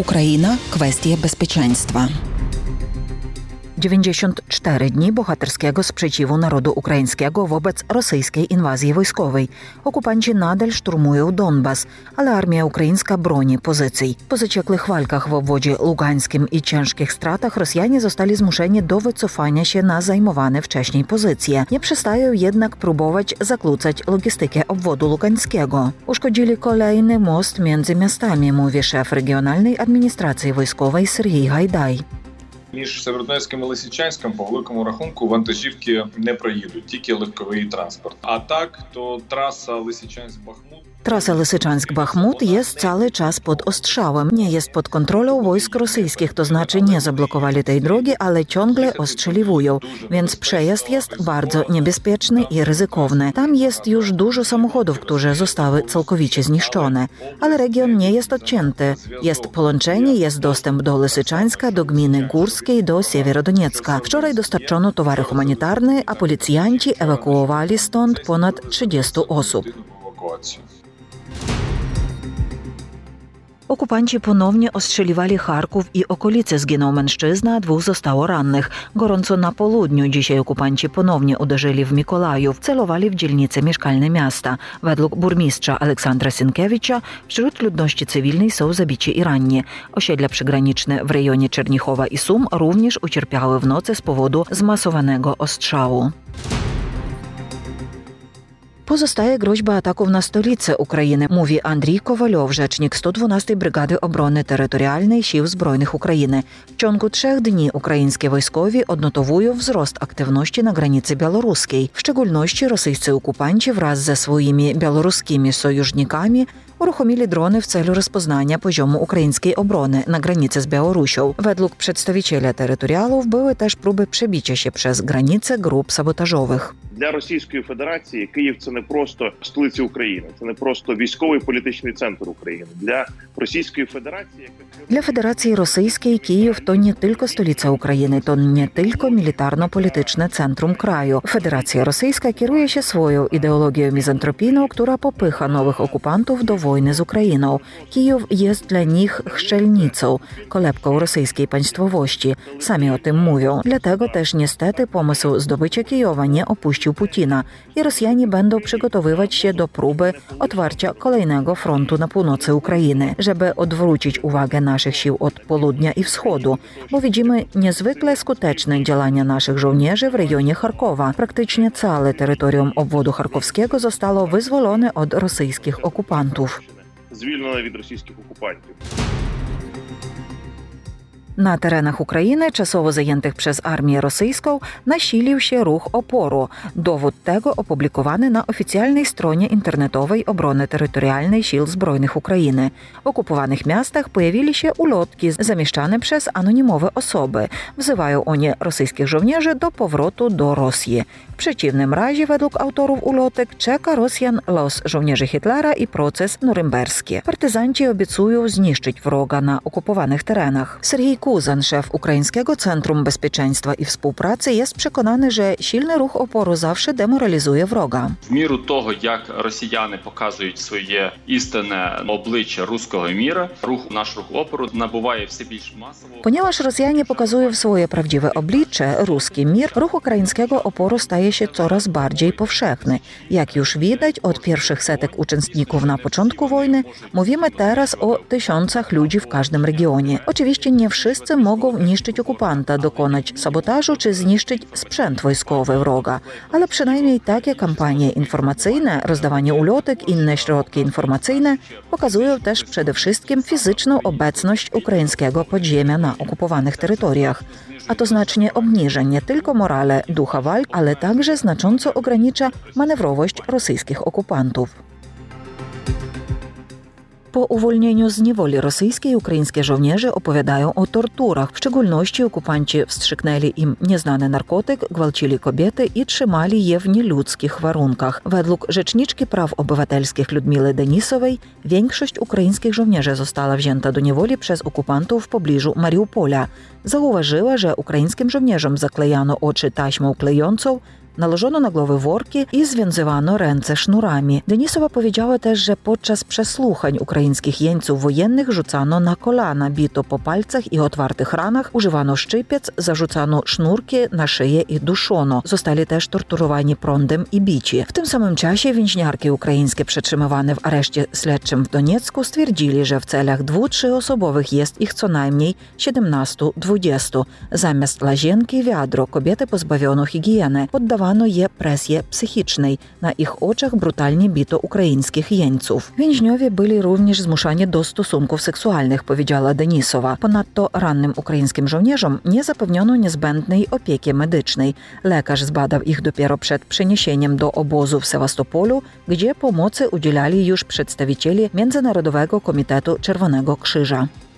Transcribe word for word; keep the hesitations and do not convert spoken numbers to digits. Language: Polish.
Ukraina – kwestie bezpieczeństwa. dziewięćdziesiąt cztery dni bohaterskiego sprzeciwu narodu ukraińskiego wobec rosyjskiej inwazji wojskowej. Okupanci nadal szturmują Donbas, ale armia ukraińska broni pozycji. Po zaciekłych walkach w obwodzie lugańskim i ciężkich stratach Rosjanie zostali zmuszeni do wycofania się na zajmowane wcześniej pozycje. Nie przestają jednak próbować zakłócać logistykę obwodu lugańskiego. Uszkodzili kolejny most między miastami, mówi szef regionalnej administracji wojskowej Сергій Гайдай. Між Сєвєродонецьком і Лисичанськом, по великому рахунку, вантажівки не проїдуть, тільки легковий транспорт. А так, то траса Лисичанськ-Бахмут. Trasa Lysyczańsk-Bachmut jest cały czas pod ostrzałem. Nie jest pod kontrolą wojsk rosyjskich, to znaczy nie zablokowali tej drogi, ale ciągle ostrzeliwują, więc przejazd jest bardzo niebezpieczny i ryzykowny. Tam jest już dużo samochodów, które zostały całkowicie zniszczone, ale region nie jest odcięty. Jest połączenie, jest dostęp do Lysyczańska, do gminy Górskiej, do Siewierodoniecka. Wczoraj dostarczono towary humanitarne, a policjanci ewakuowali stąd ponad trzydzieści osób. Okupanci ponownie ostrzeliwali Charków i okolice. Zginął mężczyzna, a dwóch zostało rannych. Gorąco na południu dzisiaj okupanci ponownie uderzyli w Mikołajów, celowali w dzielnice mieszkalne miasta. Według burmistrza Aleksandra Sienkiewicza wśród ludności cywilnej są zabici i ranni. Osiedla przygraniczne w rejonie Czernichowa i Sum również ucierpiały w nocy z powodu zmasowanego ostrzału. Pozostaje groźba ataków na stolicę Ukrainy, mówi Andrzej Kowaliow, rzecznik sto dwunastej Brygady Obrony Terytorialnej Sił Zbrojnych Ukrainy. W ciągu trzech dni ukraińskie wojskowi odnotowują wzrost aktywności na granicy białoruskiej. W szczególności rosyjscy okupanci wraz ze swoimi białoruskimi sojusznikami uruchomili drony w celu rozpoznania poziomu ukraińskiej obrony na granicy z Białorusią. Według przedstawiciela terytorialów były też próby przebicia się przez granicę grup sabotażowych. Для Російської Федерації Київ – це не просто столиця України, це не просто військовий політичний центр України. Для Російської Федерації... Dla Federacji Rosyjskiej Kijów to nie tylko stolica Ukrainy, to nie tylko militarno-polityczne centrum kraju. Federacja Rosyjska kieruje się swoją ideologią mizantropijną, która popycha nowych okupantów do wojny z Ukrainą. Kijów jest dla nich chrzczelnicą, kolebką rosyjskiej państwowości. Sami o tym mówią. Dlatego też niestety pomysł zdobycia Kijowa nie opuścił Putina i Rosjanie będą przygotowywać się do próby otwarcia kolejnego frontu na północy Ukrainy, żeby odwrócić uwagę naszych sił od południa i wschodu, bo widzimy niezwykle skuteczne działania naszych żołnierzy w rejonie Charkowa. Praktycznie całe terytorium obwodu charkowskiego zostało wyzwolone od rosyjskich okupantów. Звільнено від російських окупантів. Na terenach Ukrainy, czasowo zajętych przez armię rosyjską, nasilił się ruch oporu. Dowód tego opublikowany na oficjalnej stronie internetowej Obrony Terytorialnej Sił Zbrojnych Ukrainy. W okupowanych miastach pojawili się ulotki zamieszczane przez anonimowe osoby. Wzywają oni rosyjskich żołnierzy do powrotu do Rosji. W przeciwnym razie, według autorów ulotek, czeka Rosjan los żołnierzy Hitlera i proces norymberski. Partyzanci obiecują zniszczyć wroga na okupowanych terenach. Serhij Kuzan, szef Ukraińskiego Centrum Bezpieczeństwa i Współpracy, jest przekonany, że silny ruch oporu zawsze demoralizuje wroga. W mіру того, як росіяни показують своє істинне обличчя руського міра, рух наш рух опору набуває все більш масово. Ponieważ Rosjanie pokazują swoje prawdziwe oblicze, ruski mir, ruch ukraińskiego oporu staje się coraz bardziej powszechny. Jak już widać od pierwszych setek uczestników na początku wojny, mówimy teraz o tysiącach ludzi w każdym regionie. Oczywiście nie wszyscy mogą niszczyć okupanta, dokonać sabotażu czy zniszczyć sprzęt wojskowy wroga, ale przynajmniej takie kampanie informacyjne, rozdawanie ulotek, inne środki informacyjne pokazują też przede wszystkim fizyczną obecność ukraińskiego podziemia na okupowanych terytoriach. A to znacznie obniża nie tylko morale ducha walk, ale także znacząco ogranicza manewrowość rosyjskich okupantów. Po uwolnieniu z niewoli rosyjskiej ukraińskie żołnierze opowiadają o torturach. W szczególności okupanci wstrzyknęli im nieznany narkotyk, gwałcili kobiety i trzymali je w nieludzkich warunkach. Według rzeczniczki praw obywatelskich Ludmiły Denisowej większość ukraińskich żołnierzy została wzięta do niewoli przez okupantów w pobliżu Mariupola. Zauważyła, że ukraińskim żołnierzom zaklejano oczy taśmą klejącą, Nałożono na głowy worki i związywano ręce sznurami. Denisowa powiedziała też, że podczas przesłuchań ukraińskich jeńców wojennych rzucano na kolana, bito po palcach i otwartych ranach, używano szczypiec, zarzucano sznurki na szyję i duszono. Zostali też torturowani prądem i bici. W tym samym czasie więźniarki ukraińskie przetrzymywane w areszcie śledczym w Doniecku stwierdzili, że w celach dwu-, trzyosobowych jest ich co najmniej siedemnaście dwadzieścia. Zamiast łazienki, wiadro, kobiety pozbawiono higieny. Poddawano je presji psychicznej. Na ich oczach brutalnie bito ukraińskich jeńców. Więźniowie byli również zmuszani do stosunków seksualnych, powiedziała Denisowa. Ponadto rannym ukraińskim żołnierzom nie zapewniono niezbędnej opieki medycznej. Lekarz zbadał ich dopiero przed przeniesieniem do obozu w Sewastopolu, gdzie pomocy udzielali już przedstawiciele Międzynarodowego Komitetu Czerwonego Krzyża.